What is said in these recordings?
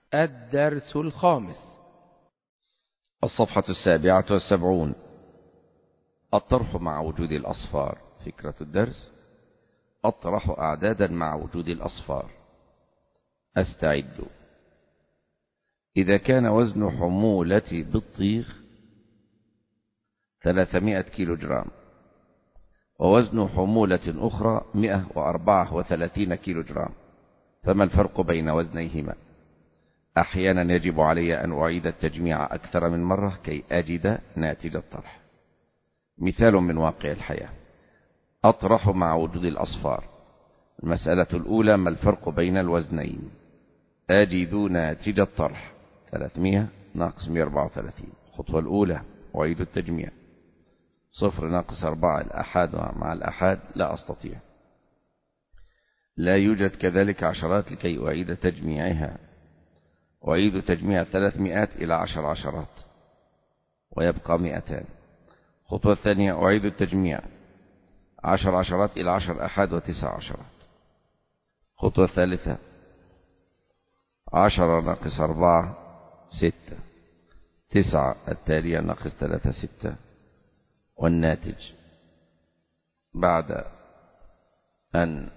الدرس الخامس. الصفحة 77. الطرح مع وجود الأصفار. فكرة الدرس: أطرح أعدادا مع وجود الأصفار. أستعد. إذا كان وزن حمولة بطيخ 300 كيلوغرام ووزن حمولة أخرى 134 كيلوغرام، فما الفرق بين وزنيهما؟ أحيانا يجب علي أن أعيد التجميع أكثر من مرة كي أجد ناتج الطرح. مثال من واقع الحياة: أطرح مع وجود الأصفار. المسألة الأولى: ما الفرق بين الوزنين؟ أجد ناتج الطرح 300 ناقص 134. الخطوة الأولى: أعيد التجميع. 0 ناقص 4 الأحاد مع الأحاد لا أستطيع. لا يوجد كذلك عشرات لكي أعيد تجميعها. أعيد تجميع 300 إلى 10 عشرات ويبقى 200. الخطوة الثانية: أعيد التجميع 10 عشرات إلى 10 أحاد و9 عشرات. الخطوة الثالثة: 10 ناقص 4 6، 9 التالية ناقص 3 6، والناتج بعد أن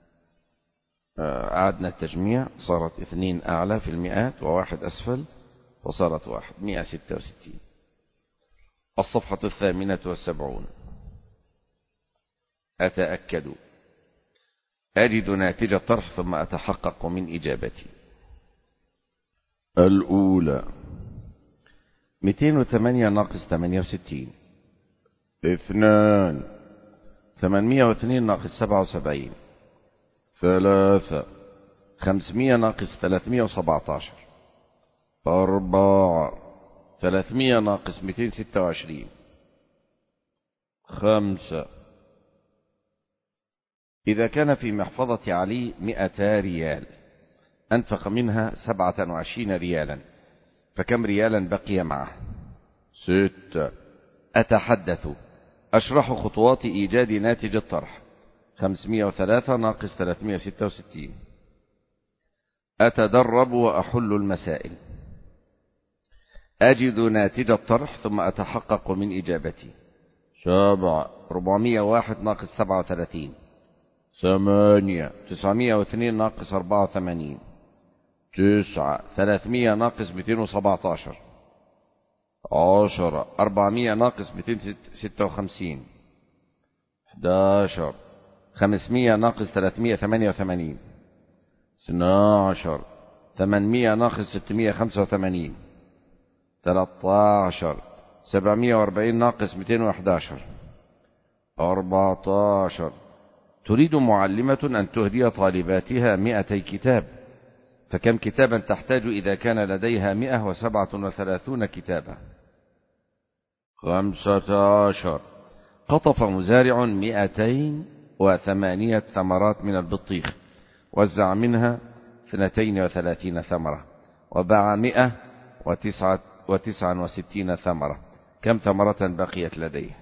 أعدنا التجميع صارت 2 أعلى في المئات و1 أسفل، وصارت 166. الصفحة 78. أتأكد. أجد ناتج الطرح ثم أتحقق من إجابتي. الأولى: 208 ناقص 68. 2 802 ناقص 77. 3 500 ناقص 317. 4 300 ناقص 226. 5 إذا كان في محفظة علي 200 ريال، أنفق منها 27 ريالا، فكم ريالا بقي معه؟ 6. أتحدث. أشرح خطوات إيجاد ناتج الطرح. 503 ناقص 366. أتدرب وأحل المسائل. أجد ناتج الطرح ثم أتحقق من إجابتي. 7 401 ناقص 37. 8 902 ناقص 84. 9 300 ناقص 217. 10 400 ناقص 256. 11 500 ناقص 388. 12 800 ناقص 685. 13 740 ناقص 211. 14 تريد معلمة أن تهدي طالباتها 200 كتاب، فكم كتابا تحتاج إذا كان لديها 137 كتابا؟ 15 قطف مزارع 208 ثمرات من البطيخ، وزع منها 32 ثمرة، وباع 169 ثمرة. كم ثمرة بقيت لديه؟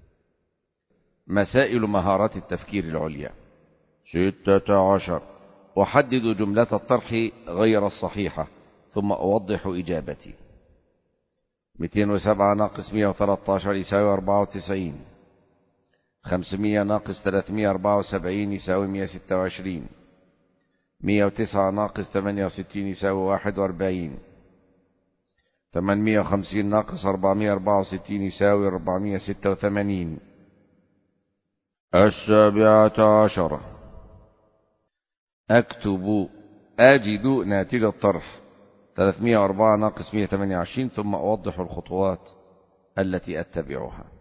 مسائل مهارات التفكير العليا. 16 أحدد جملة الطرح غير الصحيحة ثم أوضح إجابتي. 207 ناقص 113 يساوي 94. 500 ناقص 374 يساوي 126. 109 ناقص 68 يساوي 41. 850 ناقص 464 يساوي 486. 17 أجد ناتج الطرح 304 ناقص 128 ثم أوضح الخطوات التي أتبعها.